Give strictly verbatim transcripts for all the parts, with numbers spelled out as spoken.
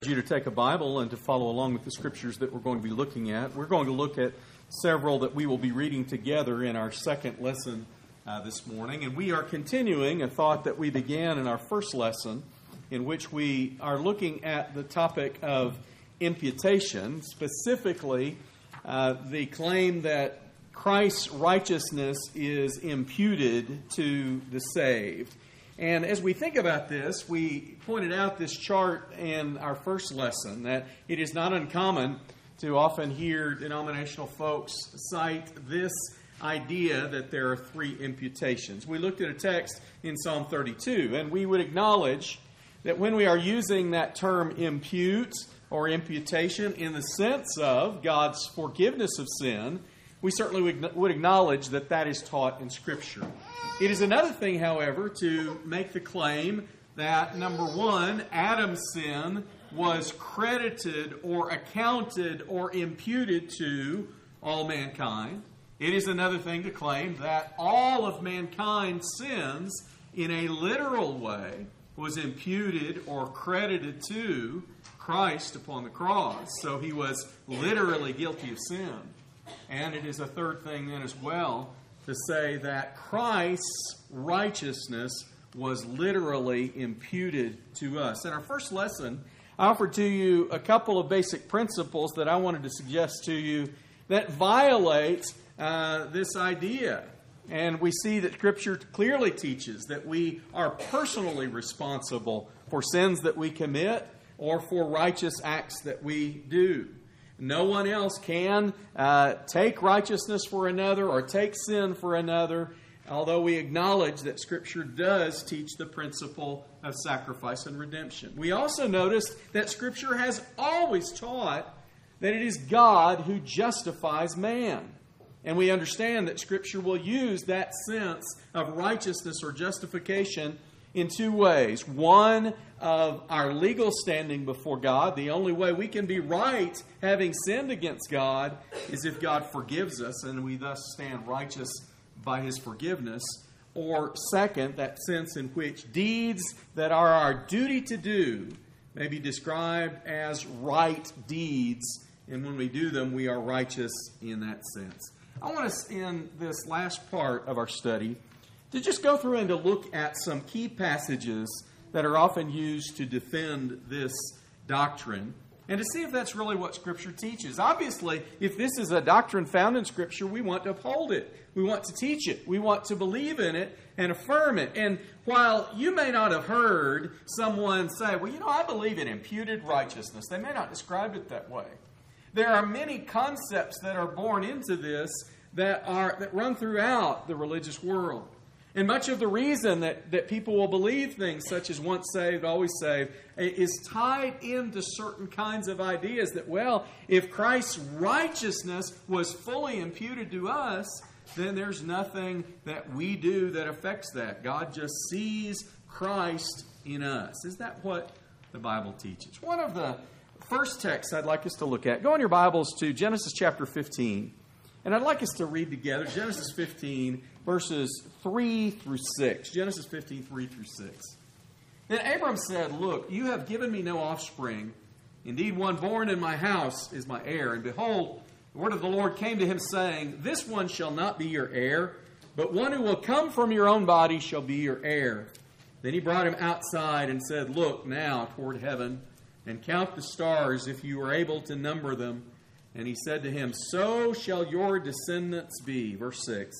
You to take a Bible and to follow along with the scriptures that we're going to be looking at. We're going to look at several that we will be reading together in our second lesson uh, this morning. And we are continuing a thought that we began in our first lesson, in which we are looking at the topic of imputation, specifically uh, the claim that Christ's righteousness is imputed to the saved. And as we think about this, we pointed out this chart in our first lesson, that it is not uncommon to often hear denominational folks cite this idea that there are three imputations. We looked at a text in Psalm thirty-two, and we would acknowledge that when we are using that term impute or imputation in the sense of God's forgiveness of sin, we certainly would acknowledge that that is taught in Scripture. It is another thing, however, to make the claim that, number one, Adam's sin was credited or accounted or imputed to all mankind. It is another thing to claim that all of mankind's sins, in a literal way, was imputed or credited to Christ upon the cross. So he was literally guilty of sin. And it is a third thing then as well to say that Christ's righteousness was literally imputed to us. In our first lesson, I offered to you a couple of basic principles that I wanted to suggest to you that violate uh, this idea. And we see that Scripture clearly teaches that we are personally responsible for sins that we commit or for righteous acts that we do. No one else can uh, take righteousness for another or take sin for another, although we acknowledge that Scripture does teach the principle of sacrifice and redemption. We also notice that Scripture has always taught that it is God who justifies man. And we understand that Scripture will use that sense of righteousness or justification in two ways. One, of our legal standing before God. The only way we can be right, having sinned against God, is if God forgives us and we thus stand righteous by His forgiveness. Or second, that sense in which deeds that are our duty to do may be described as right deeds, and when we do them, we are righteous in that sense. I want us, in this last part of our study, to just go through and to look at some key passages that are often used to defend this doctrine, and to see if that's really what Scripture teaches. Obviously, if this is a doctrine found in Scripture, we want to uphold it. We want to teach it. We want to believe in it and affirm it. And while you may not have heard someone say, well, you know, I believe in imputed righteousness, they may not describe it that way. There are many concepts that are born into this that are that run throughout the religious world. And much of the reason that, that people will believe things such as once saved, always saved, is tied into certain kinds of ideas that, well, if Christ's righteousness was fully imputed to us, then there's nothing that we do that affects that. God just sees Christ in us. Is that what the Bible teaches? One of the first texts I'd like us to look at, go in your Bibles to Genesis chapter fifteen. And I'd like us to read together Genesis fifteen, verses three through six. Genesis fifteen, three through six. Then Abram said, look, you have given me no offspring. Indeed, one born in my house is my heir. And behold, the word of the Lord came to him, saying, this one shall not be your heir, but one who will come from your own body shall be your heir. Then he brought him outside and said, look now toward heaven, and count the stars if you are able to number them. And he said to him, so shall your descendants be. Verse six.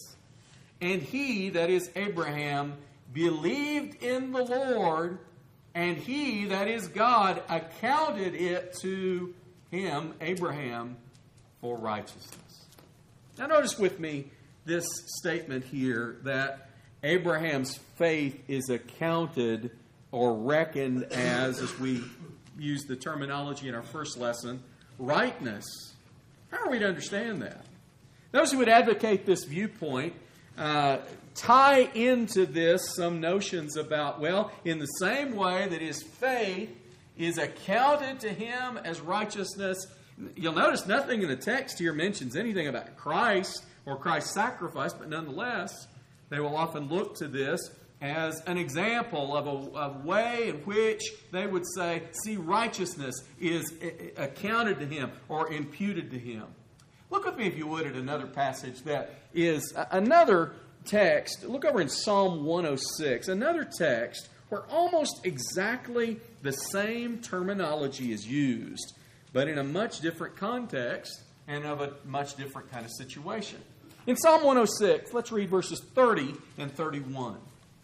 And he, that is Abraham, believed in the Lord, and he, that is God, accounted it to him, Abraham, for righteousness. Now notice with me this statement here that Abraham's faith is accounted or reckoned as, as we used the terminology in our first lesson, rightness. How are we to understand that? Those who would advocate this viewpoint uh, tie into this some notions about, well, in the same way that his faith is accounted to him as righteousness. You'll notice nothing in the text here mentions anything about Christ or Christ's sacrifice, but nonetheless, they will often look to this as an example of a, a way in which they would say, see, righteousness is accounted to him or imputed to him. Look with me, if you would, at another passage that is another text. Look over in Psalm one oh six, another text where almost exactly the same terminology is used, but in a much different context and of a much different kind of situation. In Psalm one oh six, let's read verses thirty and thirty-one.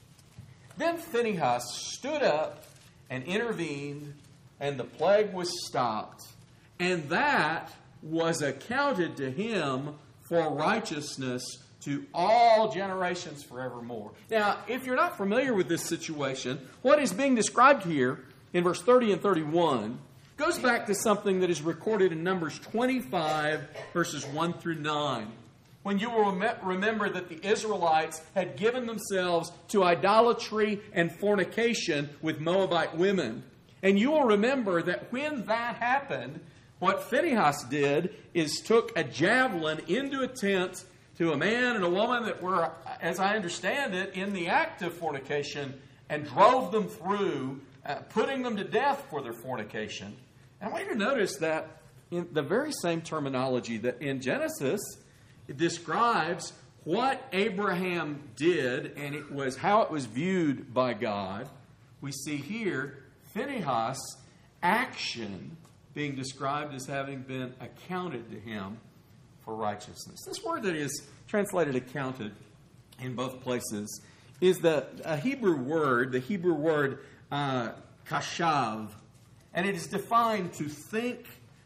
Then Phinehas stood up and intervened, and the plague was stopped, and that was accounted to him for righteousness to all generations forevermore. Now, if you're not familiar with this situation, what is being described here in verse thirty and thirty-one goes back to something that is recorded in Numbers twenty-five, verses one through nine. When you will rem- remember that the Israelites had given themselves to idolatry and fornication with Moabite women. And you will remember that when that happened, what Phinehas did is took a javelin into a tent to a man and a woman that were, as I understand it, in the act of fornication, and drove them through, uh, putting them to death for their fornication. And I want you to notice that in the very same terminology that in Genesis, it describes what Abraham did, and it was how it was viewed by God. We see here Phinehas' action being described as having been accounted to him for righteousness. This word that is translated accounted in both places is the a Hebrew word, the Hebrew word uh, kashav, and it is defined to think,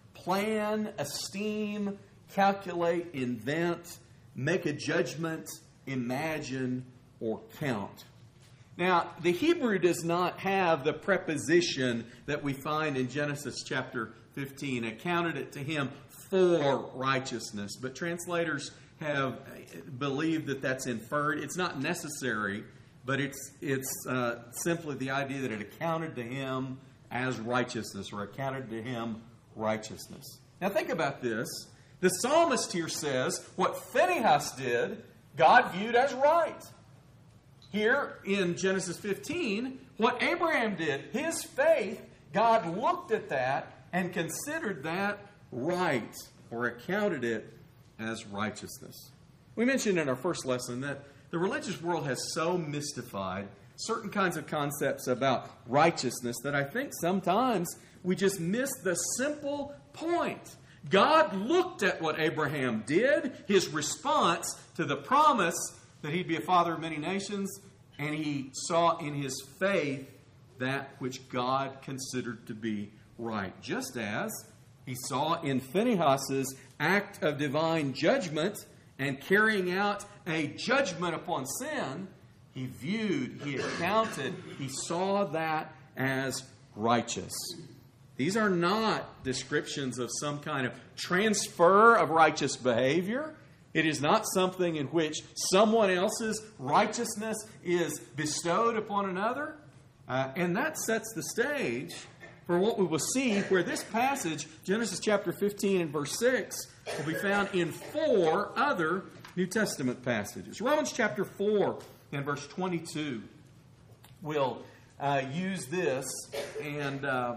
plan, esteem, calculate, invent, make a judgment, imagine, or count. Now, the Hebrew does not have the preposition that we find in Genesis chapter fifteen, accounted it to him for righteousness. But translators have believed that that's inferred. It's not necessary, but it's, it's uh, simply the idea that it accounted to him as righteousness, or accounted to him righteousness. Now think about this. The psalmist here says what Phinehas did, God viewed as right. Here in Genesis fifteen, what Abraham did, his faith, God looked at that and considered that right, or accounted it as righteousness. We mentioned in our first lesson that the religious world has so mystified certain kinds of concepts about righteousness that I think sometimes we just miss the simple point. God looked at what Abraham did, his response to the promise that he'd be a father of many nations, and he saw in his faith that which God considered to be right. Just as he saw in Phinehas' act of divine judgment and carrying out a judgment upon sin, he viewed, he accounted, he saw that as righteous. These are not descriptions of some kind of transfer of righteous behavior. It is not something in which someone else's righteousness is bestowed upon another. Uh, and that sets the stage for what we will see, where this passage, Genesis chapter fifteen and verse six, will be found in four other New Testament passages. Romans chapter four and verse twenty-two will uh, use this, and uh,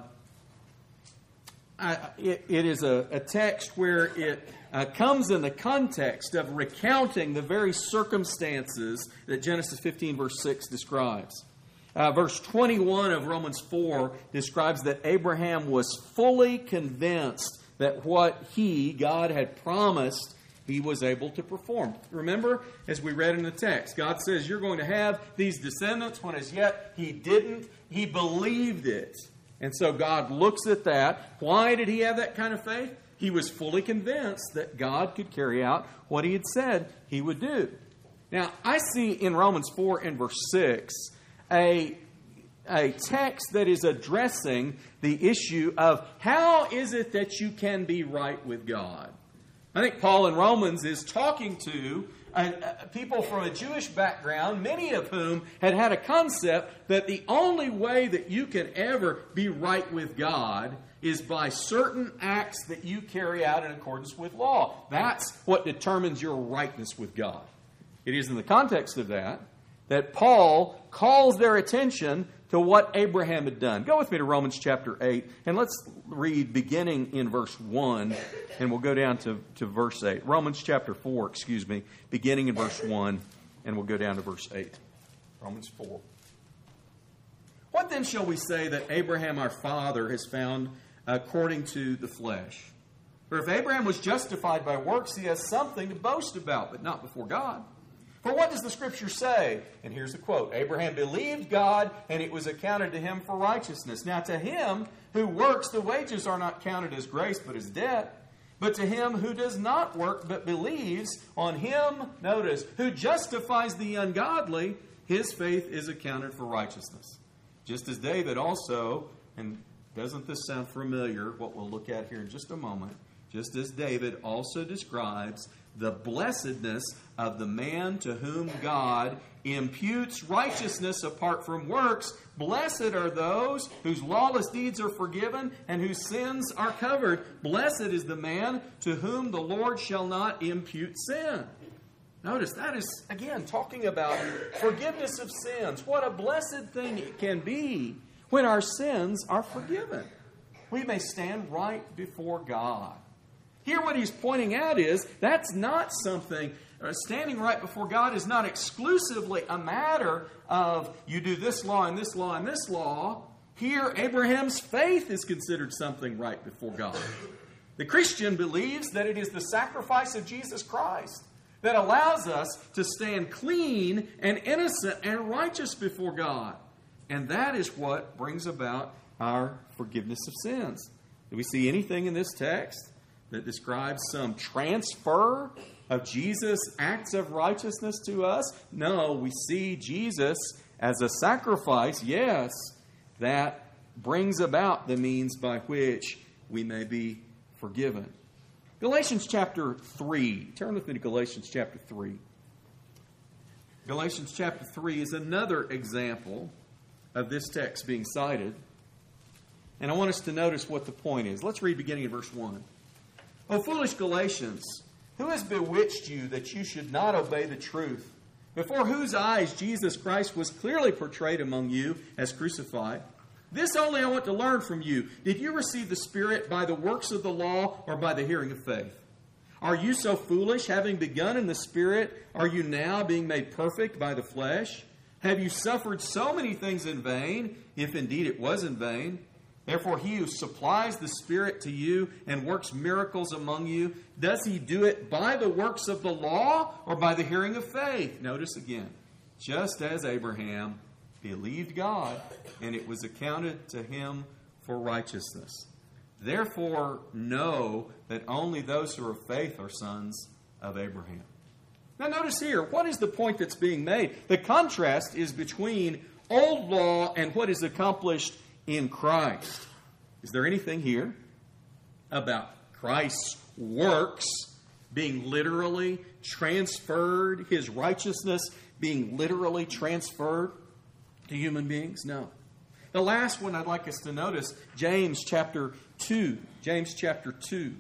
I, it, it is a, a text where it uh, comes in the context of recounting the very circumstances that Genesis fifteen verse six describes. Uh, verse twenty-one of Romans four describes that Abraham was fully convinced that what he, God, had promised, he was able to perform. Remember, as we read in the text, God says, you're going to have these descendants, when as yet he didn't. He believed it. And so God looks at that. Why did he have that kind of faith? He was fully convinced that God could carry out what he had said he would do. Now, I see in Romans four and verse six a, a text that is addressing the issue of how is it that you can be right with God. I think Paul in Romans is talking to uh, uh, people from a Jewish background, many of whom had had a concept that the only way that you can ever be right with God is by certain acts that you carry out in accordance with law. That's what determines your rightness with God. It is in the context of that that Paul calls their attention to what Abraham had done. Go with me to Romans chapter eight, and let's read beginning in verse one, and we'll go down to, to verse eight. Romans chapter four, excuse me, beginning in verse one, and we'll go down to verse eight. Romans four. What then shall we say that Abraham our father has found according to the flesh? For if Abraham was justified by works, he has something to boast about, but not before God. For what does the Scripture say? And here's the quote. Abraham believed God, and it was accounted to him for righteousness. Now to him who works, the wages are not counted as grace, but as debt. But to him who does not work, but believes on him, notice, who justifies the ungodly, his faith is accounted for righteousness. Just as David also, and doesn't this sound familiar, what we'll look at here in just a moment, just as David also describes the blessedness of the man to whom God imputes righteousness apart from works. Blessed are those whose lawless deeds are forgiven and whose sins are covered. Blessed is the man to whom the Lord shall not impute sin. Notice that is, again, talking about forgiveness of sins. What a blessed thing it can be when our sins are forgiven. We may stand right before God. Here what he's pointing out is that's not something, uh, standing right before God is not exclusively a matter of you do this law and this law and this law. Here Abraham's faith is considered something right before God. The Christian believes that it is the sacrifice of Jesus Christ that allows us to stand clean and innocent and righteous before God. And that is what brings about our forgiveness of sins. Do we see anything in this text that describes some transfer of Jesus' acts of righteousness to us? No, we see Jesus as a sacrifice, yes, that brings about the means by which we may be forgiven. Galatians chapter three. Turn with me to Galatians chapter three. Galatians chapter three is another example of this text being cited. And I want us to notice what the point is. Let's read beginning in verse one. O foolish Galatians, who has bewitched you that you should not obey the truth, before whose eyes Jesus Christ was clearly portrayed among you as crucified? This only I want to learn from you. Did you receive the Spirit by the works of the law or by the hearing of faith? Are you so foolish, having begun in the Spirit, are you now being made perfect by the flesh? Have you suffered so many things in vain, if indeed it was in vain? Therefore, he who supplies the Spirit to you and works miracles among you, does he do it by the works of the law or by the hearing of faith? Notice again, just as Abraham believed God, and it was accounted to him for righteousness. Therefore, know that only those who are of faith are sons of Abraham. Now notice here, what is the point that's being made? The contrast is between old law and what is accomplished in Christ. Is there anything here about Christ's works being literally transferred, his righteousness being literally transferred to human beings? No. The last one I'd like us to notice, James chapter two. James chapter two.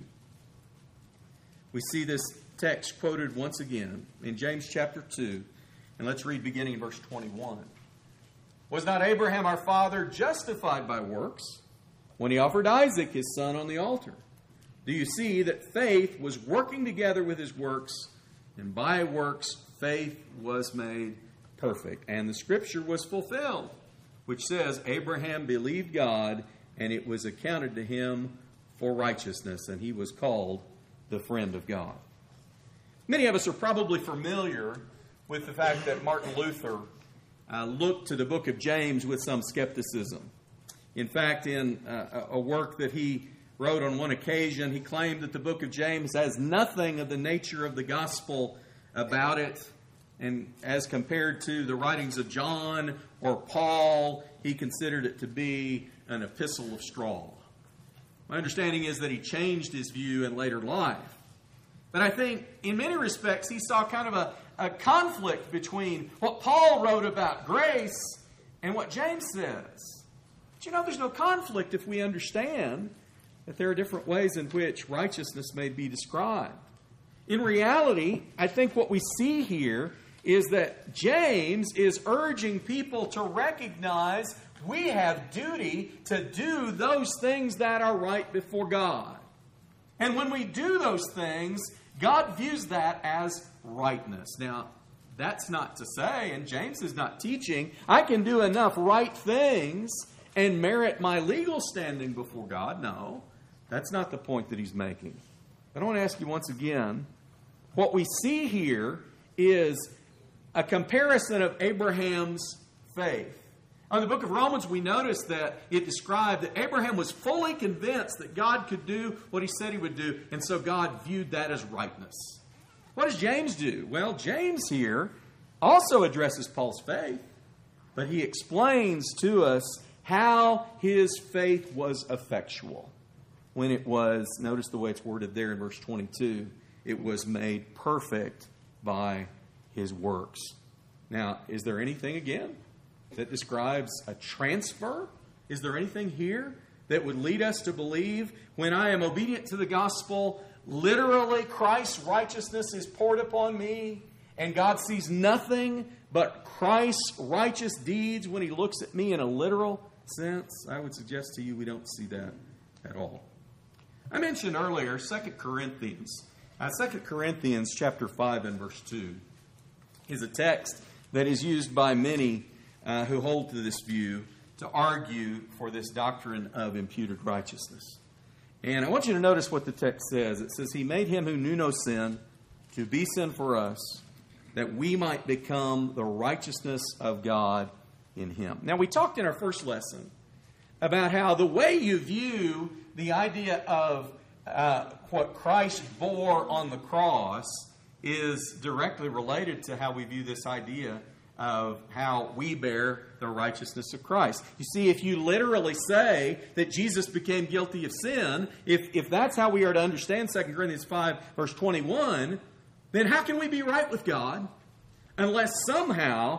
We see this text quoted once again in James chapter two. And let's read beginning in verse twenty-one. Was not Abraham our father justified by works when he offered Isaac his son on the altar? Do you see that faith was working together with his works, and by works faith was made perfect? And the scripture was fulfilled, which says, Abraham believed God, and it was accounted to him for righteousness, and he was called the friend of God. Many of us are probably familiar with the fact that Martin Luther uh, looked to the book of James with some skepticism. In fact, in uh, a work that he wrote on one occasion, he claimed that the book of James has nothing of the nature of the gospel about it. And as compared to the writings of John or Paul, he considered it to be an epistle of straw. My understanding is that he changed his view in later life. But I think in many respects he saw kind of a, a conflict between what Paul wrote about grace and what James says. But you know, there's no conflict if we understand that there are different ways in which righteousness may be described. In reality, I think what we see here is that James is urging people to recognize we have duty to do those things that are right before God. And when we do those things, God views that as rightness. Now, that's not to say, and James is not teaching, I can do enough right things and merit my legal standing before God. No, that's not the point that he's making. But I want to ask you once again, what we see here is a comparison of Abraham's faith. In the book of Romans, we notice that it described that Abraham was fully convinced that God could do what he said he would do, and so God viewed that as rightness. What does James do? Well, James here also addresses Paul's faith, but he explains to us how his faith was effectual when it was, notice the way it's worded there in verse twenty-two, it was made perfect by his works. Now, is there anything again that describes a transfer? Is there anything here that would lead us to believe when I am obedient to the gospel, literally Christ's righteousness is poured upon me and God sees nothing but Christ's righteous deeds when he looks at me in a literal sense? I would suggest to you we don't see that at all. I mentioned earlier Second Corinthians. Uh, Second Corinthians chapter five and verse two is a text that is used by many uh, who hold to this view to argue for this doctrine of imputed righteousness. And I want you to notice what the text says. It says, He made him who knew no sin to be sin for us, that we might become the righteousness of God in him. Now, we talked in our first lesson about how the way you view the idea of uh, what Christ bore on the cross is directly related to how we view this idea of how we bear the righteousness of Christ. You see, if you literally say that Jesus became guilty of sin, if, if that's how we are to understand Second Corinthians five, verse twenty-one, then how can we be right with God unless somehow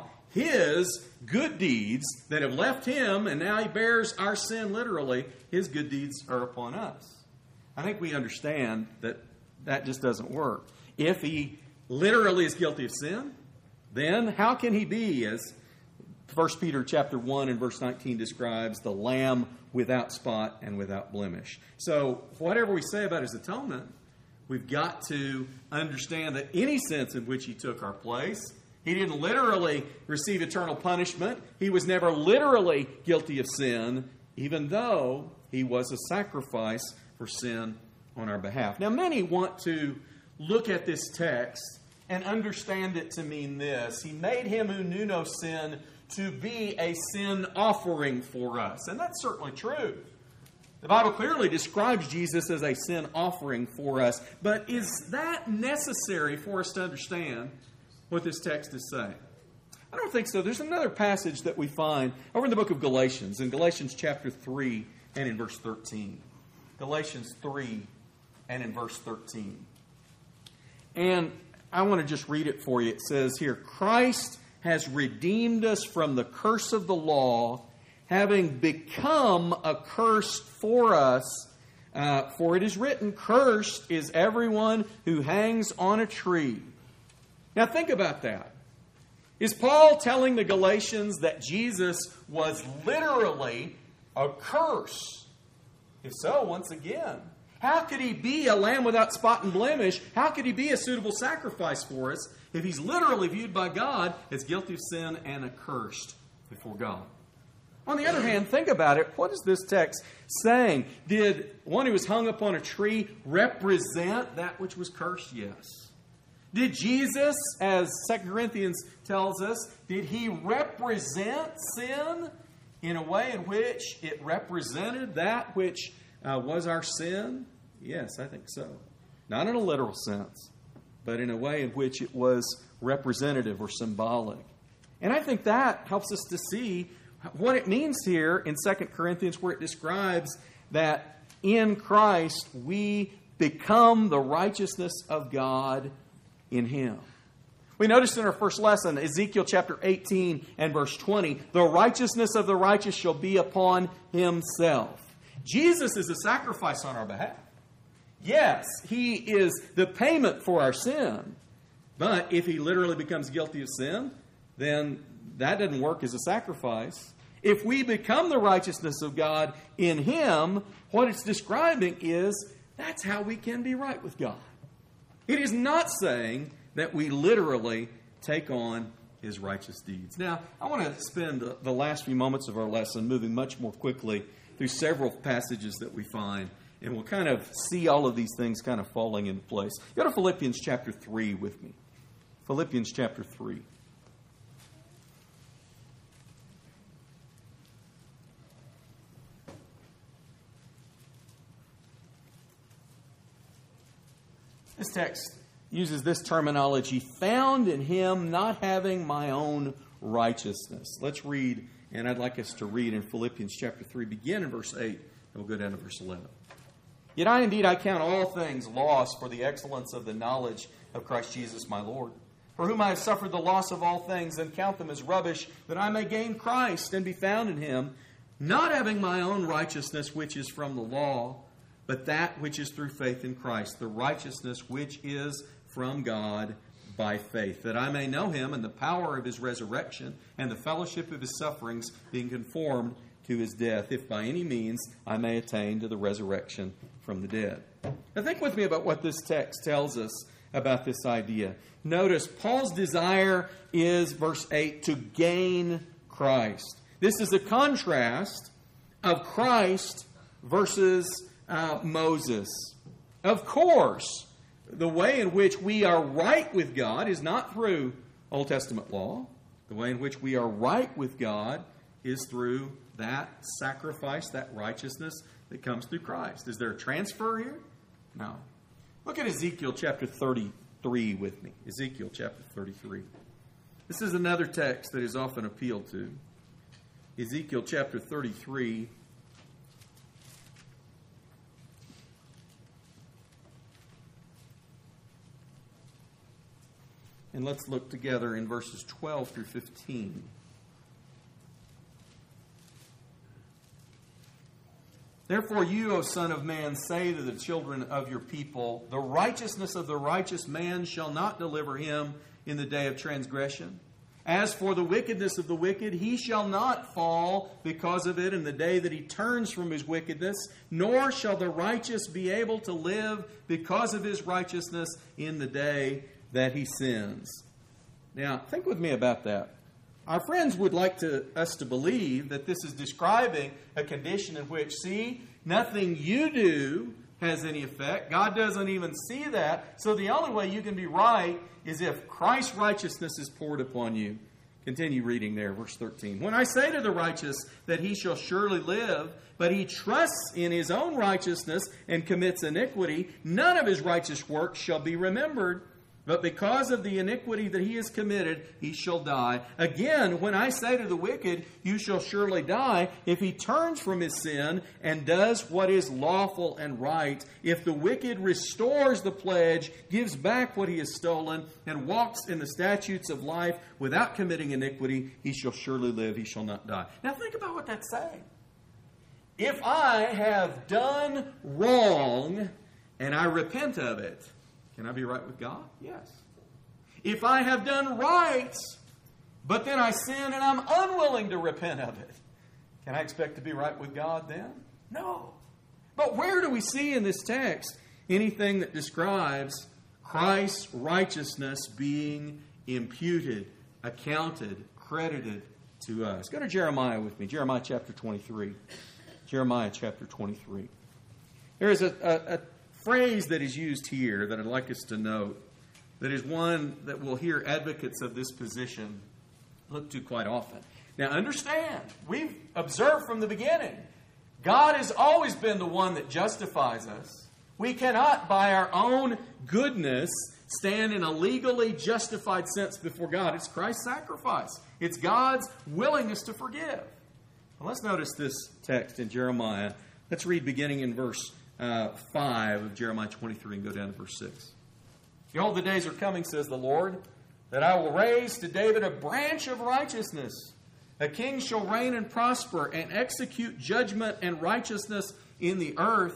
his good deeds that have left him, and now he bears our sin literally, his good deeds are upon us? I think we understand that that just doesn't work. If he literally is guilty of sin, then how can he be, as First Peter chapter one and verse nineteen describes, the lamb without spot and without blemish? So whatever we say about his atonement, we've got to understand that any sense in which he took our place, he didn't literally receive eternal punishment. He was never literally guilty of sin, even though he was a sacrifice for sin on our behalf. Now, many want to look at this text and understand it to mean this. He made him who knew no sin to be a sin offering for us. And that's certainly true. The Bible clearly describes Jesus as a sin offering for us. But is that necessary for us to understand what this text is saying? I don't think so. There's another passage that we find over in the book of Galatians, in Galatians chapter three and in verse thirteen. Galatians three and in verse thirteen. And I want to just read it for you. It says here, Christ has redeemed us from the curse of the law, having become a curse for us. Uh, for it is written, cursed is everyone who hangs on a tree. Now think about that. Is Paul telling the Galatians that Jesus was literally a curse? If so, once again, how could he be a lamb without spot and blemish? How could he be a suitable sacrifice for us if he's literally viewed by God as guilty of sin and accursed before God? On the other hand, think about it. What is this text saying? Did one who was hung upon a tree represent that which was cursed? Yes. Did Jesus, as Second Corinthians tells us, did he represent sin in a way in which it represented that which uh, was our sin? Yes, I think so. Not in a literal sense, but in a way in which it was representative or symbolic. And I think that helps us to see what it means here in Second Corinthians, where it describes that in Christ we become the righteousness of God in him. We noticed in our first lesson, Ezekiel chapter eighteen and verse twenty, the righteousness of the righteous shall be upon himself. Jesus is a sacrifice on our behalf. Yes, he is the payment for our sin. But if he literally becomes guilty of sin, then that doesn't work as a sacrifice. If we become the righteousness of God in him, what it's describing is that's how we can be right with God. It is not saying that we literally take on his righteous deeds. Now, I want to spend the last few moments of our lesson moving much more quickly through several passages that we find, and we'll kind of see all of these things kind of falling into place. Go to Philippians chapter three with me. Philippians chapter three. This text uses this terminology, found in him, not having my own righteousness. Let's read, and I'd like us to read in Philippians chapter three, begin in verse eight, and we'll go down to verse eleven. Yet I indeed, I count all things lost for the excellence of the knowledge of Christ Jesus my Lord, for whom I have suffered the loss of all things, and count them as rubbish, that I may gain Christ and be found in him, not having my own righteousness which is from the law, but that which is through faith in Christ, the righteousness which is from God by faith, that I may know him and the power of his resurrection and the fellowship of his sufferings, being conformed to his death, if by any means I may attain to the resurrection from the dead. Now think with me about what this text tells us about this idea. Notice Paul's desire is, verse eight, to gain Christ. This is a contrast of Christ versus uh, Moses. Of course, the way in which we are right with God is not through Old Testament law. The way in which we are right with God is through that sacrifice, that righteousness that comes through Christ. Is there a transfer here? No. Look at Ezekiel chapter thirty-three with me. Ezekiel chapter thirty-three. This is another text that is often appealed to. Ezekiel chapter thirty-three. And let's look together in verses twelve through fifteen. Therefore you, O Son of Man, say to the children of your people, the righteousness of the righteous man shall not deliver him in the day of transgression. As for the wickedness of the wicked, he shall not fall because of it in the day that he turns from his wickedness, nor shall the righteous be able to live because of his righteousness in the day that he sins. Now, think with me about that. Our friends would like to, us to believe that this is describing a condition in which, see, nothing you do has any effect. God doesn't even see that. So the only way you can be right is if Christ's righteousness is poured upon you. Continue reading there, verse thirteen. When I say to the righteous that he shall surely live, but he trusts in his own righteousness and commits iniquity, none of his righteous works shall be remembered. But because of the iniquity that he has committed, he shall die. Again, when I say to the wicked, you shall surely die, if he turns from his sin and does what is lawful and right, if the wicked restores the pledge, gives back what he has stolen, and walks in the statutes of life without committing iniquity, he shall surely live, he shall not die. Now think about what that's saying. If I have done wrong and I repent of it, can I be right with God? Yes. If I have done right, but then I sin and I'm unwilling to repent of it, can I expect to be right with God then? No. But where do we see in this text anything that describes Christ's righteousness being imputed, accounted, credited to us? Go to Jeremiah with me. Jeremiah chapter twenty-three. Jeremiah chapter twenty-three. There is a... a, a phrase that is used here that I'd like us to note, that is one that we'll hear advocates of this position look to quite often. Now understand, we've observed from the beginning, God has always been the one that justifies us. We cannot, by our own goodness, stand in a legally justified sense before God. It's Christ's sacrifice. It's God's willingness to forgive. Well, let's notice this text in Jeremiah. Let's read beginning in verse Uh, five of Jeremiah twenty-three and go down to verse six. Behold, the days are coming, says the Lord, that I will raise to David a branch of righteousness. A king shall reign and prosper and execute judgment and righteousness in the earth.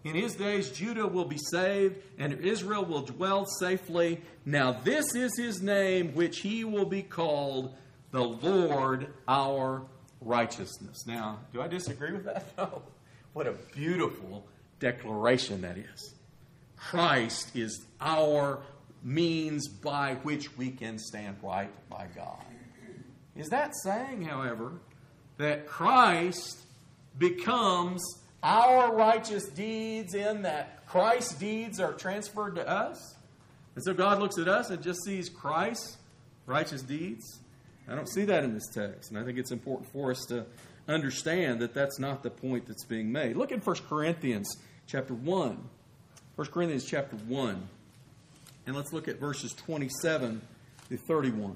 In his days, Judah will be saved, and Israel will dwell safely. Now this is his name, which he will be called, the Lord our righteousness. Now, do I disagree with that? No. What a beautiful declaration that is. Christ is our means by which we can stand right by God. Is that saying, however, that Christ becomes our righteous deeds in that Christ's deeds are transferred to us? And so God looks at us and just sees Christ's righteous deeds? I don't see that in this text. And I think it's important for us to understand that that's not the point that's being made. Look at First Corinthians chapter one. First Corinthians chapter one. And let's look at verses twenty-seven through thirty-one.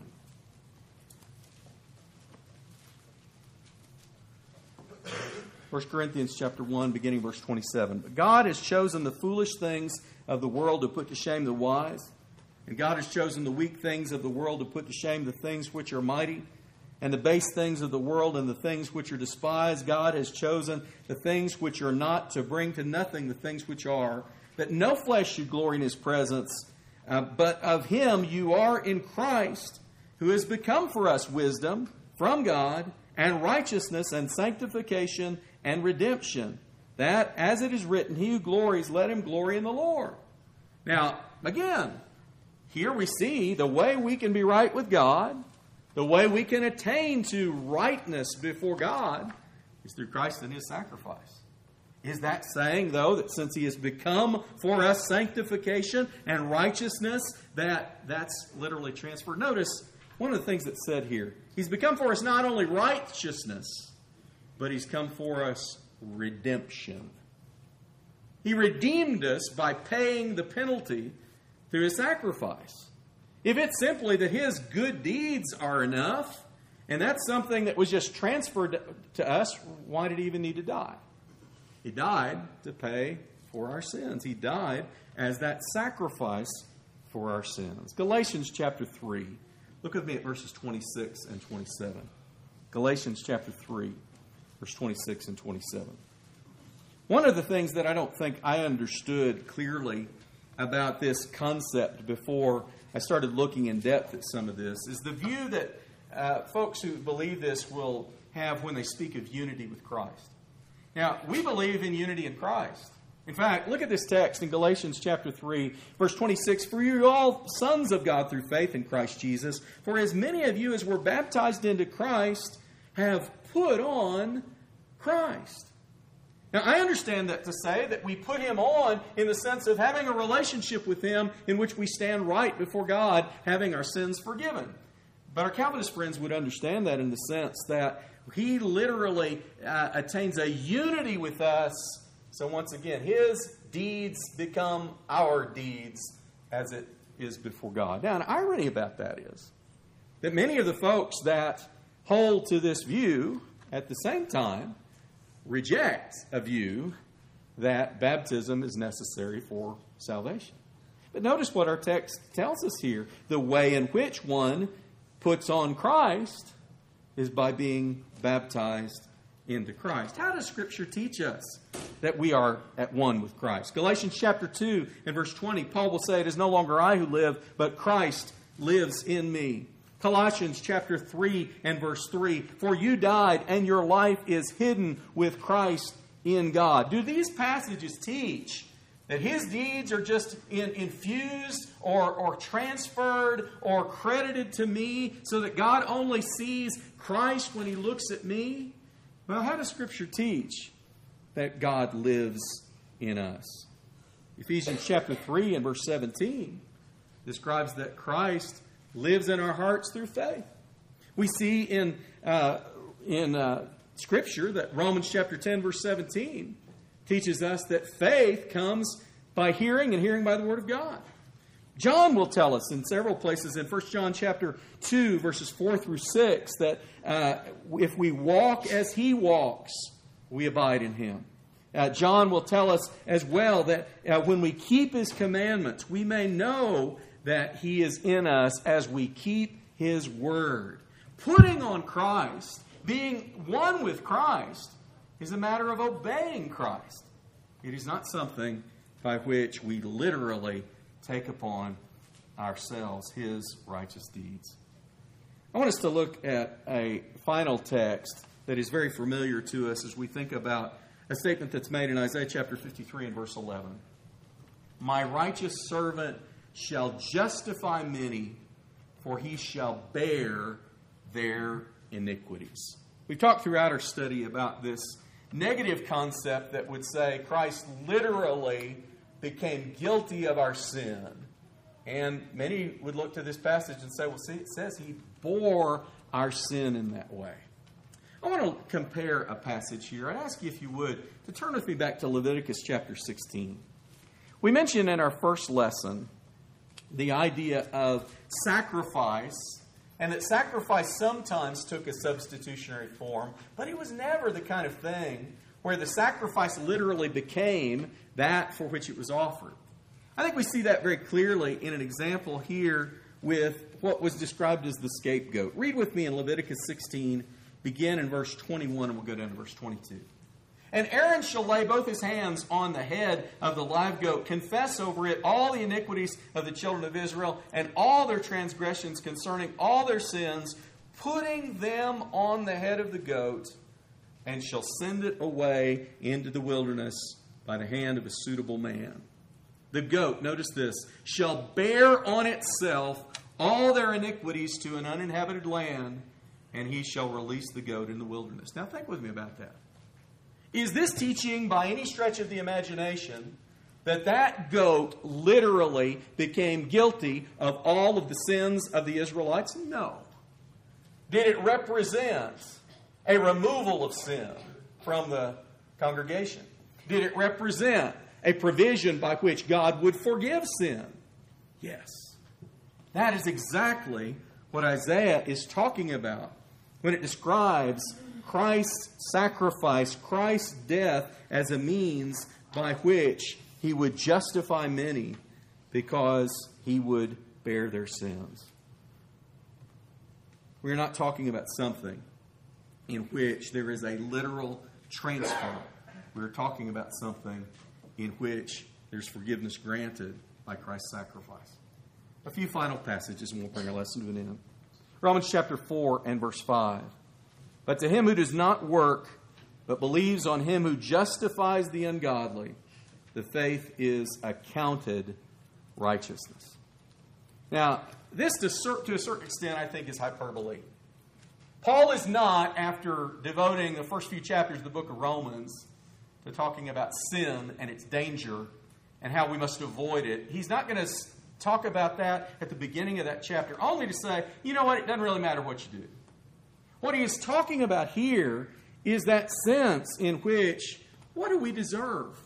First Corinthians chapter one, beginning verse twenty-seven. But God has chosen the foolish things of the world to put to shame the wise. And God has chosen the weak things of the world to put to shame the things which are mighty. And the base things of the world and the things which are despised. God has chosen the things which are not to bring to nothing the things which are, that no flesh should glory in his presence. Uh, but of him you are in Christ, who has become for us wisdom from God, and righteousness and sanctification and redemption. That, as it is written, he who glories, let him glory in the Lord. Now, again, here we see the way we can be right with God, the way we can attain to rightness before God, is through Christ and his sacrifice. Is that saying, though, that since he has become for us sanctification and righteousness, that that's literally transferred? Notice one of the things that's said here. He's become for us not only righteousness, but he's come for us redemption. He redeemed us by paying the penalty through his sacrifice. If it's simply that his good deeds are enough, and that's something that was just transferred to us, why did he even need to die? He died to pay for our sins. He died as that sacrifice for our sins. Galatians chapter three. Look with me at verses twenty-six and twenty-seven. Galatians chapter three, verse twenty-six and twenty-seven. One of the things that I don't think I understood clearly about this concept before I started looking in depth at some of this is the view that uh, folks who believe this will have when they speak of unity with Christ. Now, we believe in unity in Christ. In fact, look at this text in Galatians chapter three, verse twenty-six. For you are all sons of God through faith in Christ Jesus. For as many of you as were baptized into Christ have put on Christ. Now, I understand that to say that we put him on in the sense of having a relationship with him in which we stand right before God, having our sins forgiven. But our Calvinist friends would understand that in the sense that he literally uh, attains a unity with us. So once again, his deeds become our deeds as it is before God. Now, an irony about that is that many of the folks that hold to this view at the same time reject a view that baptism is necessary for salvation. But notice what our text tells us here. The way in which one puts on Christ is by being baptized into Christ. How does Scripture teach us that we are at one with Christ? Galatians chapter two and verse twenty, Paul will say, it is no longer I who live, but Christ lives in me. Colossians chapter three and verse three, for you died and your life is hidden with Christ in God. Do these passages teach that his deeds are just in, infused or, or transferred or credited to me so that God only sees Christ when he looks at me? Well, how does Scripture teach that God lives in us? Ephesians chapter three and verse seventeen describes that Christ lives in our hearts through faith. We see in uh, in uh, Scripture that Romans chapter ten verse seventeen teaches us that faith comes by hearing and hearing by the Word of God. John will tell us in several places in First John chapter two verses four through six that uh, if we walk as he walks, we abide in him. Uh, John will tell us as well that uh, when we keep his commandments, we may know that he is in us as we keep his word. Putting on Christ, being one with Christ, is a matter of obeying Christ. It is not something by which we literally take upon ourselves His righteous deeds. I want us to look at a final text that is very familiar to us as we think about a statement that's made in Isaiah chapter fifty-three and verse eleven. My righteous servant shall justify many, for he shall bear their iniquities. We've talked throughout our study about this negative concept that would say Christ literally became guilty of our sin. And many would look to this passage and say, well, see, it says He bore our sin in that way. I want to compare a passage here. I'd ask you, if you would, to turn with me back to Leviticus chapter sixteen. We mentioned in our first lesson the idea of sacrifice, and that sacrifice sometimes took a substitutionary form, but it was never the kind of thing where the sacrifice literally became that for which it was offered. I think we see that very clearly in an example here with what was described as the scapegoat. Read with me in Leviticus sixteen, begin in verse twenty-one, and we'll go down to verse twenty-two. And Aaron shall lay both his hands on the head of the live goat, confess over it all the iniquities of the children of Israel, and all their transgressions concerning all their sins, putting them on the head of the goat, and shall send it away into the wilderness by the hand of a suitable man. The goat, notice this, shall bear on itself all their iniquities to an uninhabited land, and he shall release the goat in the wilderness. Now think with me about that. Is this teaching by any stretch of the imagination that that goat literally became guilty of all of the sins of the Israelites? No. Did it represent a removal of sin from the congregation? Did it represent a provision by which God would forgive sin? Yes. That is exactly what Isaiah is talking about when it describes Christ's sacrifice, Christ's death as a means by which He would justify many because He would bear their sins. We're not talking about something in which there is a literal transfer. We're talking about something in which there's forgiveness granted by Christ's sacrifice. A few final passages and we'll bring our lesson to an end. Romans chapter four and verse five. But to him who does not work, but believes on Him who justifies the ungodly, the faith is accounted righteousness. Now, this to a certain extent, I think, is hyperbole. Paul is not, after devoting the first few chapters of the book of Romans to talking about sin and its danger and how we must avoid it, he's not going to talk about that at the beginning of that chapter, only to say, you know what, it doesn't really matter what you do. What he is talking about here is that sense in which, what do we deserve?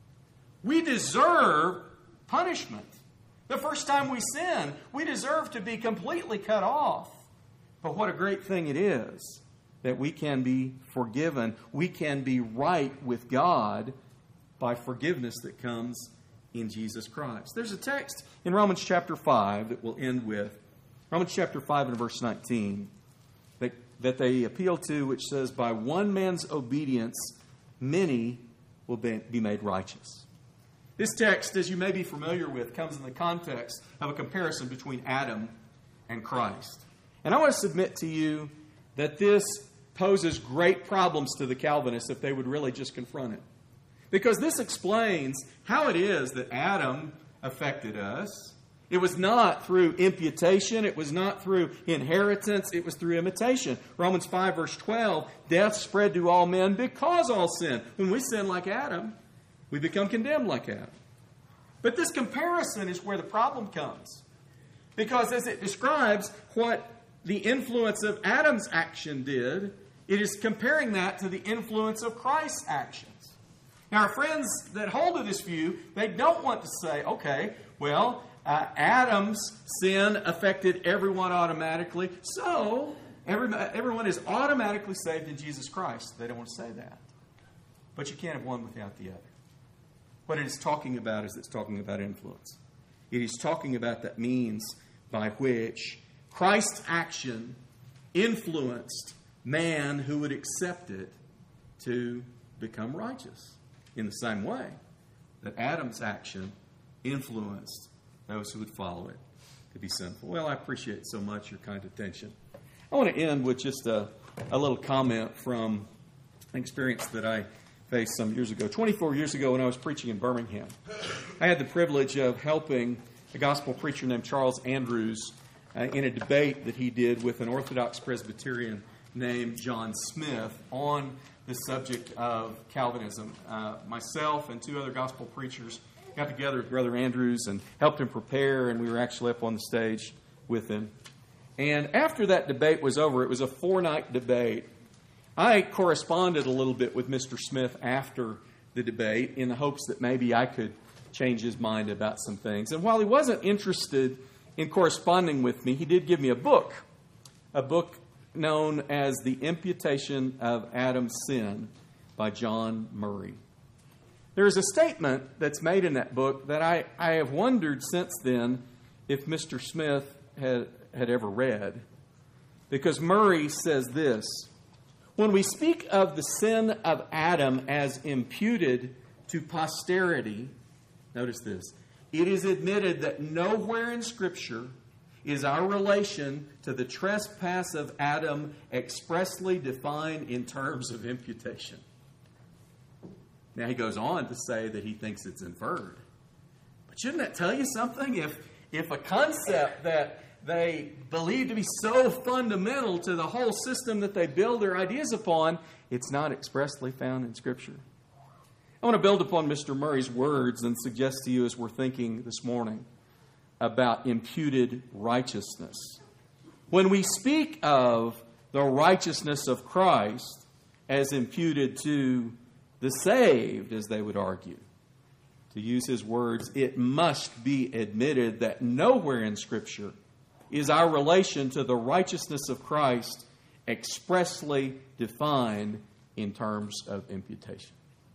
We deserve punishment. The first time we sin, we deserve to be completely cut off. But what a great thing it is that we can be forgiven. We can be right with God by forgiveness that comes in Jesus Christ. There's a text in Romans chapter five that we'll end with. Romans chapter five and verse nineteen. That, that they appeal to, which says, by one man's obedience, many will be, be made righteous. This text, as you may be familiar with, comes in the context of a comparison between Adam and Christ. And I want to submit to you that this poses great problems to the Calvinists if they would really just confront it. Because this explains how it is that Adam affected us. It was not through imputation. It was not through inheritance. It was through imitation. Romans five verse twelve, death spread to all men because all sin. When we sin like Adam, we become condemned like Adam. But this comparison is where the problem comes. Because as it describes what the influence of Adam's action did, it is comparing that to the influence of Christ's actions. Now, our friends that hold to this view, they don't want to say, okay, well, uh, Adam's sin affected everyone automatically, so every, everyone is automatically saved in Jesus Christ. They don't want to say that. But you can't have one without the other. What it is talking about is it's talking about influence. It is talking about that means by which Christ's action influenced man who would accept it to become righteous. In the same way, that Adam's action influenced those who would follow it to be sinful. Well, I appreciate so much your kind attention. I want to end with just a, a little comment from an experience that I faced some years ago. twenty-four years ago when I was preaching in Birmingham, I had the privilege of helping a gospel preacher named Charles Andrews uh, in a debate that he did with an Orthodox Presbyterian named John Smith on the subject of Calvinism. Uh, myself and two other gospel preachers got together with Brother Andrews and helped him prepare, and we were actually up on the stage with him. And after that debate was over, it was a four-night debate, I corresponded a little bit with Mister Smith after the debate in the hopes that maybe I could change his mind about some things. And while he wasn't interested in corresponding with me, he did give me a book, a book known as The Imputation of Adam's Sin by John Murray. There is a statement that's made in that book that I, I have wondered since then if Mister Smith had, had ever read. Because Murray says this: when we speak of the sin of Adam as imputed to posterity, notice this, it is admitted that nowhere in Scripture is our relation to the trespass of Adam expressly defined in terms of imputation. Now he goes on to say that he thinks it's inferred. But shouldn't that tell you something? If, if a concept that they believe to be so fundamental to the whole system that they build their ideas upon, it's not expressly found in Scripture. I want to build upon Mister Murray's words and suggest to you as we're thinking this morning about imputed righteousness. When we speak of the righteousness of Christ as imputed to the saved, as they would argue, to use his words, it must be admitted that nowhere in Scripture is our relation to the righteousness of Christ expressly defined in terms of imputation.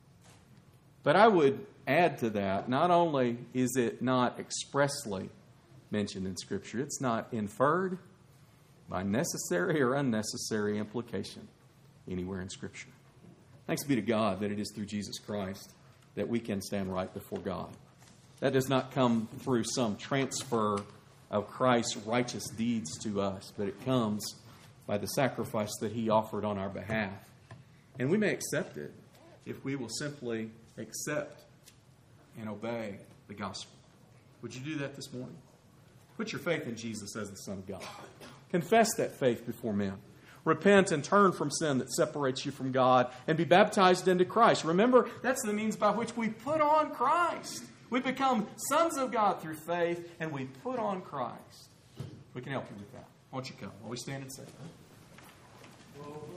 But I would add to that, not only is it not expressly mentioned in Scripture, it's not inferred by necessary or unnecessary implication anywhere in Scripture. Thanks be to God that it is through Jesus Christ that we can stand right before God. That does not come through some transfer of Christ's righteous deeds to us, but it comes by the sacrifice that he offered on our behalf. And we may accept it if we will simply accept and obey the gospel. Would you do that this morning? Put your faith in Jesus as the Son of God. Confess that faith before men. Repent and turn from sin that separates you from God and be baptized into Christ. Remember, that's the means by which we put on Christ. We become sons of God through faith, and we put on Christ. We can help you with that. Won't you come? While we stand and sing.